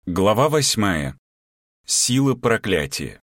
Глава 8. Сила проклятия.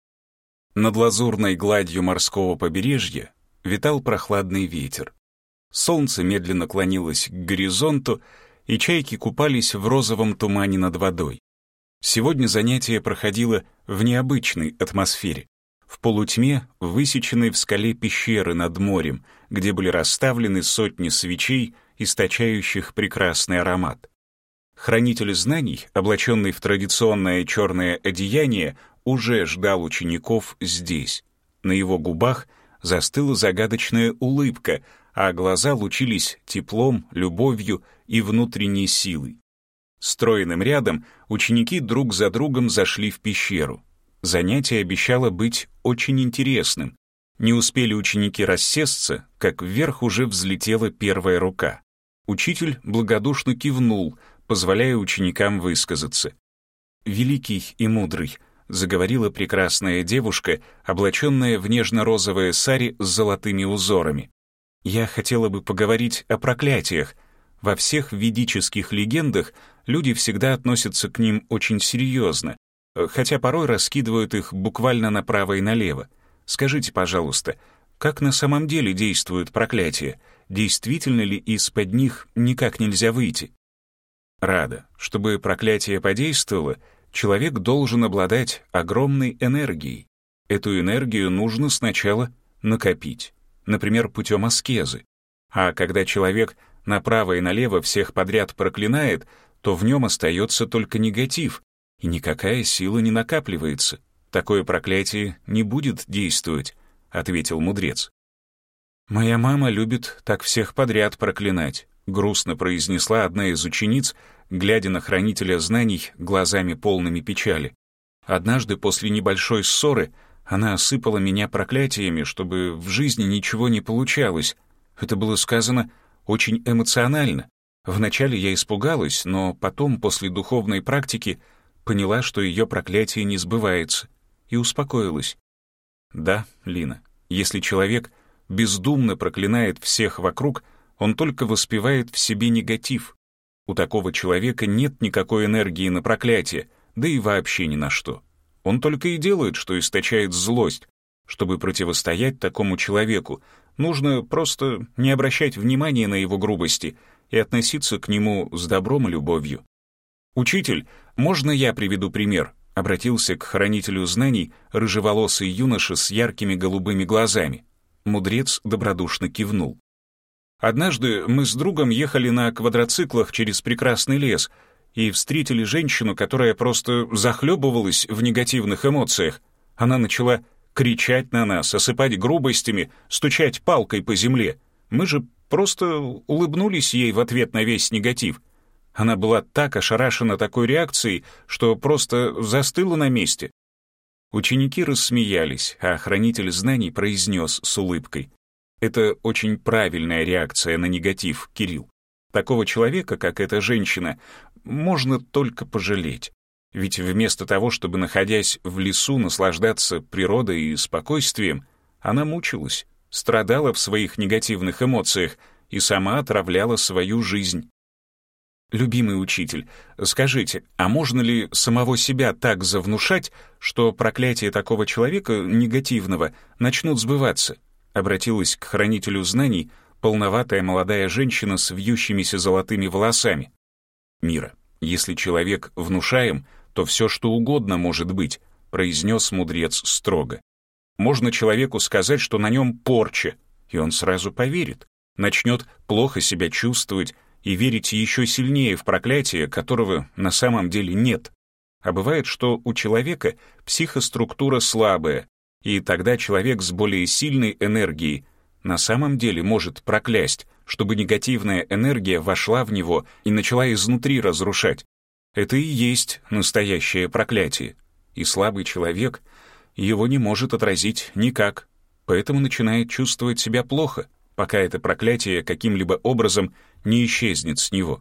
Над лазурной гладью морского побережья витал прохладный ветер. Солнце медленно клонилось к горизонту, и чайки купались в розовом тумане над водой. Сегодня занятие проходило в необычной атмосфере. В полутьме, высеченной в скале пещеры над морем, где были расставлены сотни свечей, источающих прекрасный аромат. Хранитель знаний, облаченный в традиционное черное одеяние, уже ждал учеников здесь. На его губах застыла загадочная улыбка, а глаза лучились теплом, любовью и внутренней силой. Стройным рядом ученики друг за другом зашли в пещеру. Занятие обещало быть очень интересным. Не успели ученики рассесться, как вверх уже взлетела первая рука. Учитель благодушно кивнул, позволяя ученикам высказаться. «Великий и мудрый», — заговорила прекрасная девушка, облаченная в нежно-розовое сари с золотыми узорами. «Я хотела бы поговорить о проклятиях. Во всех ведических легендах люди всегда относятся к ним очень серьезно, хотя порой раскидывают их буквально направо и налево. Скажите, пожалуйста, как на самом деле действуют проклятия? Действительно ли из-под них никак нельзя выйти?» Рада, чтобы проклятие подействовало, человек должен обладать огромной энергией. Эту энергию нужно сначала накопить, например, путем аскезы. А когда человек направо и налево всех подряд проклинает, то в нем остается только негатив, и никакая сила не накапливается. Такое проклятие не будет действовать, ответил мудрец. «Моя мама любит так всех подряд проклинать», — грустно произнесла одна из учениц, глядя на хранителя знаний глазами полными печали. «Однажды после небольшой ссоры она осыпала меня проклятиями, чтобы в жизни ничего не получалось. Это было сказано очень эмоционально. Вначале я испугалась, но потом, после духовной практики, поняла, что ее проклятие не сбывается, и успокоилась. Да, Лина, если человек бездумно проклинает всех вокруг, он только воспевает в себе негатив. У такого человека нет никакой энергии на проклятие, да и вообще ни на что. Он только и делает, что источает злость. Чтобы противостоять такому человеку, нужно просто не обращать внимания на его грубости и относиться к нему с добром и любовью. «Учитель, можно я приведу пример?» — обратился к хранителю знаний рыжеволосый юноша с яркими голубыми глазами. Мудрец добродушно кивнул. «Однажды мы с другом ехали на квадроциклах через прекрасный лес и встретили женщину, которая просто захлебывалась в негативных эмоциях. Она начала кричать на нас, осыпать грубостями, стучать палкой по земле. Мы же просто улыбнулись ей в ответ на весь негатив. Она была так ошарашена такой реакцией, что просто застыла на месте». Ученики рассмеялись, а хранитель знаний произнес с улыбкой: «Это очень правильная реакция на негатив, Кирилл. Такого человека, как эта женщина, можно только пожалеть. Ведь вместо того, чтобы, находясь в лесу, наслаждаться природой и спокойствием, она мучилась, страдала в своих негативных эмоциях и сама отравляла свою жизнь». «Любимый учитель, скажите, а можно ли самого себя так завнушать, что проклятия такого человека негативного начнут сбываться?» Обратилась к хранителю знаний полноватая молодая женщина с вьющимися золотыми волосами. «Мира, если человек внушаем, то все что угодно может быть», — произнес мудрец строго. «Можно человеку сказать, что на нем порча, и он сразу поверит, начнет плохо себя чувствовать и верить еще сильнее в проклятие, которого на самом деле нет. А бывает, что у человека психоструктура слабая, и тогда человек с более сильной энергией на самом деле может проклясть, чтобы негативная энергия вошла в него и начала изнутри разрушать. Это и есть настоящее проклятие. И слабый человек его не может отразить никак, поэтому начинает чувствовать себя плохо, пока это проклятие каким-либо образом не исчезнет с него.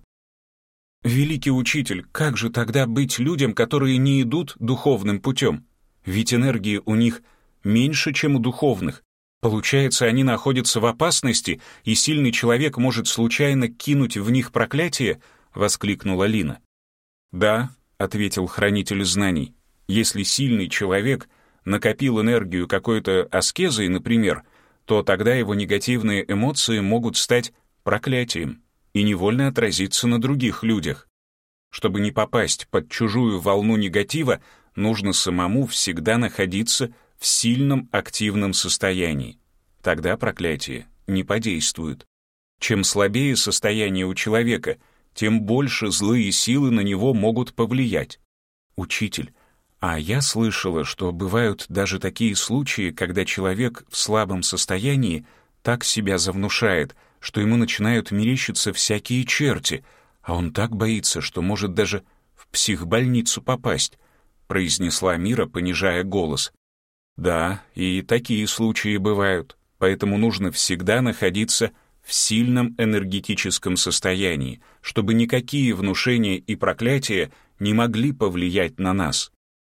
«Великий учитель, как же тогда быть людям, которые не идут духовным путем? Ведь энергии у них меньше, чем у духовных. Получается, они находятся в опасности, и сильный человек может случайно кинуть в них проклятие?» — воскликнула Лина. «Да, — ответил хранитель знаний. «Если сильный человек накопил энергию какой-то аскезой, например, то тогда его негативные эмоции могут стать проклятием и невольно отразиться на других людях. Чтобы не попасть под чужую волну негатива, нужно самому всегда находиться в сильном активном состоянии. Тогда проклятие не подействует. Чем слабее состояние у человека, тем больше злые силы на него могут повлиять. Учитель, а я слышала, что бывают даже такие случаи, когда человек в слабом состоянии так себя завнушает, что ему начинают мерещиться всякие черти, а он так боится, что может даже в психбольницу попасть, произнесла Мира, понижая голос. Да, и такие случаи бывают, поэтому нужно всегда находиться в сильном энергетическом состоянии, чтобы никакие внушения и проклятия не могли повлиять на нас.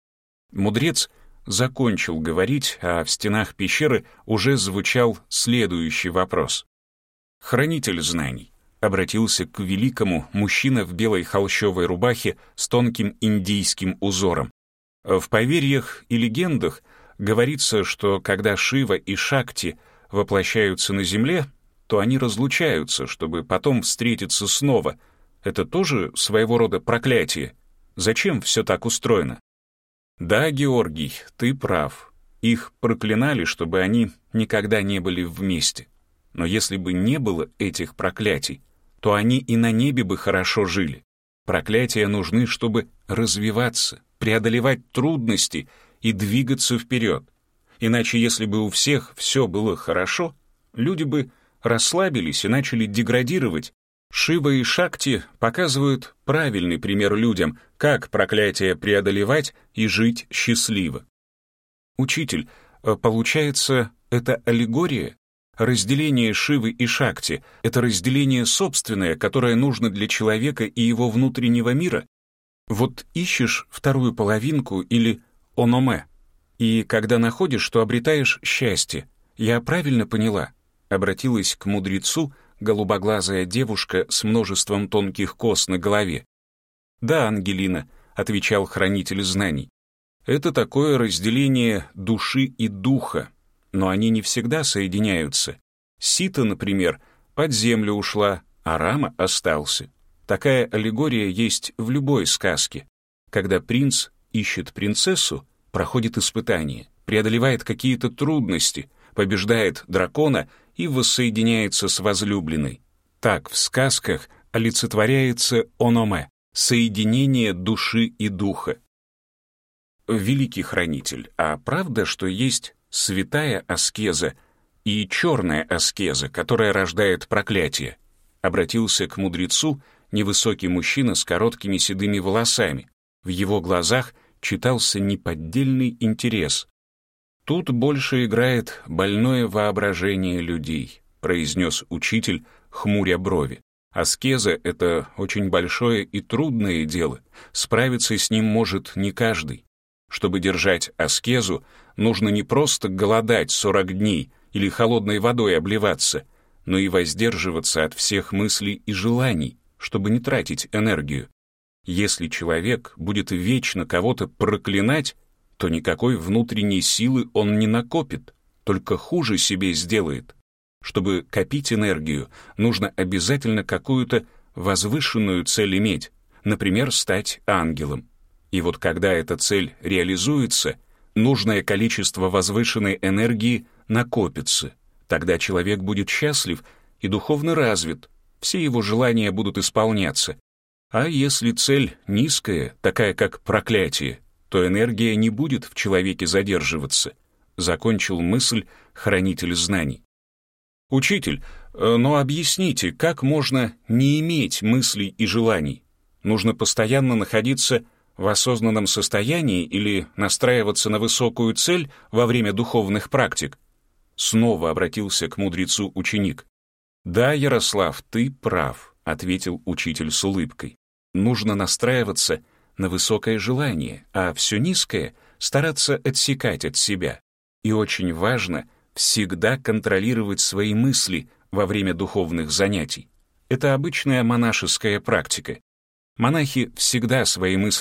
Мудрец закончил говорить, а в стенах пещеры уже звучал следующий вопрос. Хранитель знаний обратился к великому мужчина в белой холщовой рубахе с тонким индийским узором. В поверьях и легендах говорится, что когда Шива и Шакти воплощаются на земле, то они разлучаются, чтобы потом встретиться снова. Это тоже своего рода проклятие. Зачем все так устроено? Да, Георгий, ты прав. Их проклинали, чтобы они никогда не были вместе. Но если бы не было этих проклятий, то они и на небе бы хорошо жили. Проклятия нужны, чтобы развиваться, преодолевать трудности и двигаться вперед. Иначе, если бы у всех все было хорошо, люди бы расслабились и начали деградировать. Шива и Шакти показывают правильный пример людям, как проклятие преодолевать и жить счастливо. Учитель, получается, это аллегория? Разделение Шивы и Шакти — это разделение собственное, которое нужно для человека и его внутреннего мира? Вот ищешь вторую половинку или ономе, и когда находишь, то обретаешь счастье. Я правильно поняла? Обратилась к мудрецу голубоглазая девушка с множеством тонких кос на голове. «Да, Ангелина», — отвечал хранитель знаний. «Это такое разделение души и духа, но они не всегда соединяются. Сита, например, под землю ушла, а Рама остался. Такая аллегория есть в любой сказке. Когда принц ищет принцессу, проходит испытание, преодолевает какие-то трудности, побеждает дракона и воссоединяется с возлюбленной. Так в сказках олицетворяется ономе — соединение души и духа. Великий хранитель, а правда, что есть святая аскеза и черная аскеза, которая рождает проклятие? Обратился к мудрецу невысокий мужчина с короткими седыми волосами. В его глазах читался неподдельный интерес. «Тут больше играет больное воображение людей», произнес учитель, хмуря брови. «Аскеза — это очень большое и трудное дело. Справиться с ним может не каждый. Чтобы держать аскезу, нужно не просто голодать 40 дней или холодной водой обливаться, но и воздерживаться от всех мыслей и желаний, чтобы не тратить энергию. Если человек будет вечно кого-то проклинать, то никакой внутренней силы он не накопит, только хуже себе сделает. Чтобы копить энергию, нужно обязательно какую-то возвышенную цель иметь, например, стать ангелом. И вот когда эта цель реализуется, нужное количество возвышенной энергии накопится. Тогда человек будет счастлив и духовно развит, все его желания будут исполняться. А если цель низкая, такая как проклятие, то энергия не будет в человеке задерживаться, закончил мысль хранитель знаний. Учитель, но объясните, как можно не иметь мыслей и желаний? Нужно постоянно находиться в осознанном состоянии или настраиваться на высокую цель во время духовных практик? Снова обратился к мудрецу ученик. «Да, Ярослав, ты прав», — ответил учитель с улыбкой. «Нужно настраиваться на высокое желание, а все низкое стараться отсекать от себя. И очень важно всегда контролировать свои мысли во время духовных занятий. Это обычная монашеская практика. Монахи всегда свои мысли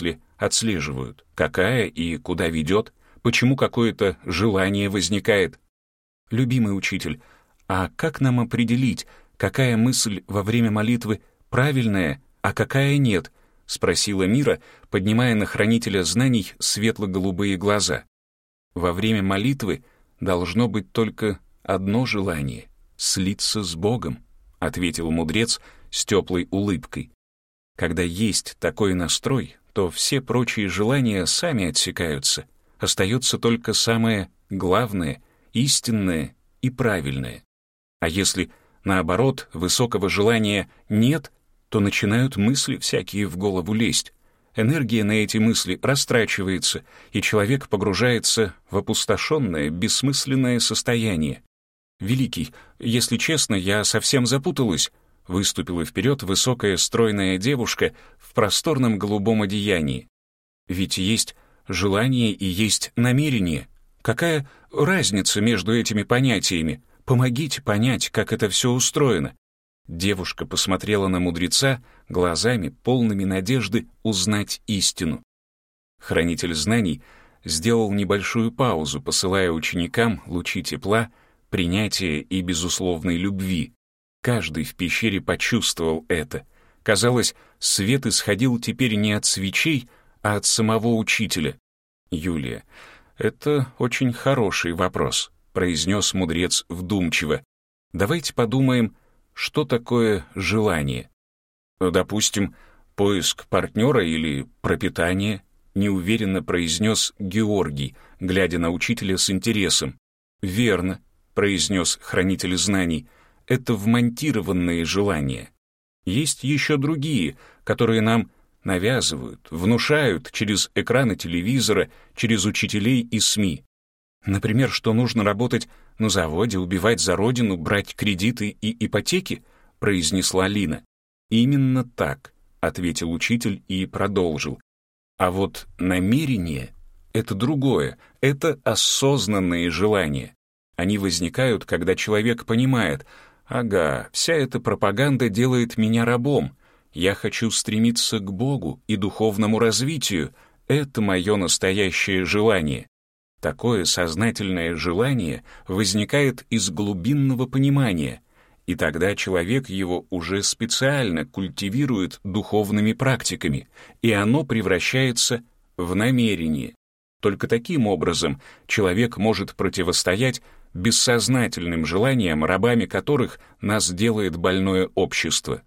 отслеживают, какая и куда ведет, почему какое-то желание возникает. Любимый учитель, а как нам определить, какая мысль во время молитвы правильная, а какая нет? Спросила Мира, поднимая на хранителя знаний светло-голубые глаза. Во время молитвы должно быть только одно желание — слиться с Богом, ответил мудрец с теплой улыбкой. Когда есть такой настрой, то все прочие желания сами отсекаются. Остается только самое главное, истинное и правильное. А если, наоборот, высокого желания нет, то начинают мысли всякие в голову лезть. Энергия на эти мысли растрачивается, и человек погружается в опустошенное, бессмысленное состояние. «Великий, если честно, я совсем запуталась», — выступила вперед высокая стройная девушка в просторном голубом одеянии. «Ведь есть желание и есть намерение. Какая разница между этими понятиями? Помогите понять, как это все устроено». Девушка посмотрела на мудреца глазами, полными надежды узнать истину. Хранитель знаний сделал небольшую паузу, посылая ученикам лучи тепла, принятия и безусловной любви. Каждый в пещере почувствовал это. Казалось, свет исходил теперь не от свечей, а от самого учителя. «Юлия, это очень хороший вопрос», — произнес мудрец вдумчиво. «Давайте подумаем, что такое желание? Допустим, поиск партнера или пропитание», — неуверенно произнес Георгий, глядя на учителя с интересом. «Верно», — произнес хранитель знаний, — «это вмонтированные желания. Есть еще другие, которые нам навязывают, внушают через экраны телевизора, через учителей и СМИ. Например, что нужно работать на заводе, убивать за родину, брать кредиты и ипотеки, произнесла Лина. Именно так, ответил учитель и продолжил. А вот намерение — это другое, это осознанные желания. Они возникают, когда человек понимает: ага, вся эта пропаганда делает меня рабом, я хочу стремиться к Богу и духовному развитию, это мое настоящее желание. Такое сознательное желание возникает из глубинного понимания, и тогда человек его уже специально культивирует духовными практиками, и оно превращается в намерение. Только таким образом человек может противостоять бессознательным желаниям, рабами которых нас делает больное общество.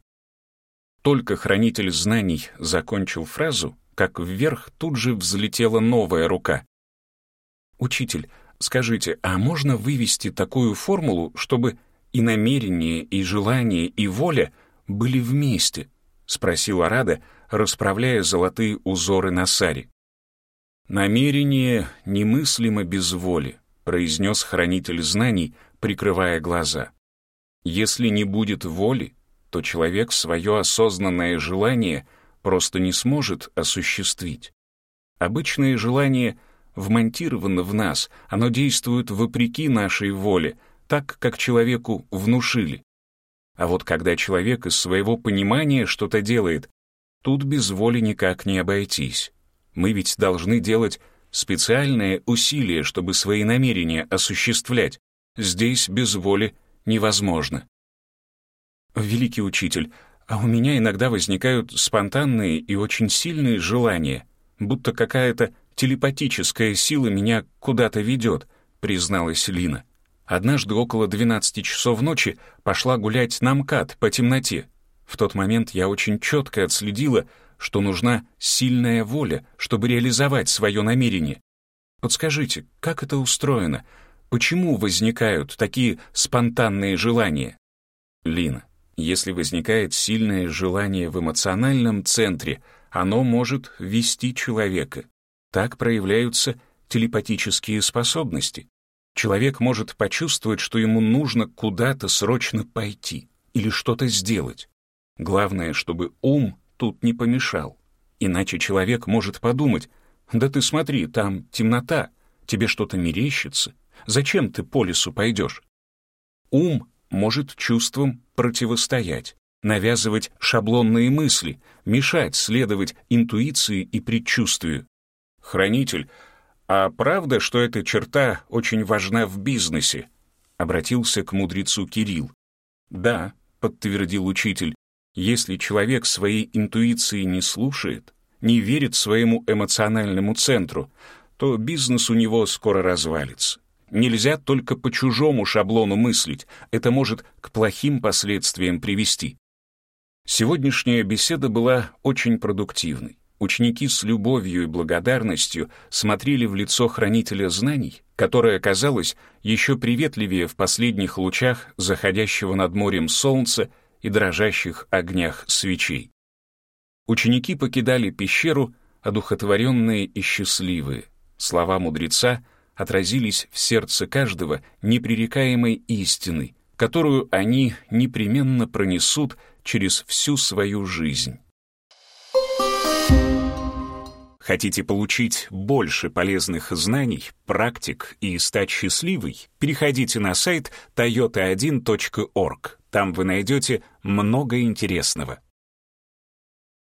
Только хранитель знаний закончил фразу, как вверх тут же взлетела новая рука. «Учитель, скажите, а можно вывести такую формулу, чтобы и намерение, и желание, и воля были вместе?» — спросила Рада, расправляя золотые узоры на саре. «Намерение немыслимо без воли», — произнес хранитель знаний, прикрывая глаза. «Если не будет воли, то человек свое осознанное желание просто не сможет осуществить. Обычное желание вмонтировано в нас, оно действует вопреки нашей воле, так, как человеку внушили. А вот когда человек из своего понимания что-то делает, тут без воли никак не обойтись. Мы ведь должны делать специальные усилия, чтобы свои намерения осуществлять. Здесь без воли невозможно. Великий учитель, а у меня иногда возникают спонтанные и очень сильные желания, будто какая-то телепатическая сила меня куда-то ведет, призналась Лина. Однажды около 12 часов ночи пошла гулять на МКАД по темноте. В тот момент я очень четко отследила, что нужна сильная воля, чтобы реализовать свое намерение. Подскажите, как это устроено? Почему возникают такие спонтанные желания? Лина, если возникает сильное желание в эмоциональном центре, оно может вести человека. Так проявляются телепатические способности. Человек может почувствовать, что ему нужно куда-то срочно пойти или что-то сделать. Главное, чтобы ум тут не помешал. Иначе человек может подумать: да ты смотри, там темнота, тебе что-то мерещится, зачем ты по лесу пойдешь? Ум может чувствам противостоять, навязывать шаблонные мысли, мешать следовать интуиции и предчувствию. «Хранитель, а правда, что эта черта очень важна в бизнесе?» — обратился к мудрецу Кирилл. «Да», — подтвердил учитель, «если человек своей интуиции не слушает, не верит своему эмоциональному центру, то бизнес у него скоро развалится. Нельзя только по чужому шаблону мыслить, это может к плохим последствиям привести». Сегодняшняя беседа была очень продуктивной. Ученики с любовью и благодарностью смотрели в лицо хранителя знаний, которое оказалось еще приветливее в последних лучах заходящего над морем солнца и дрожащих огнях свечей. Ученики покидали пещеру, одухотворенные и счастливые. Слова мудреца отразились в сердце каждого непререкаемой истиной, которую они непременно пронесут через всю свою жизнь. Хотите получить больше полезных знаний, практик и стать счастливой? Переходите на сайт toyota1.org. Там вы найдете много интересного.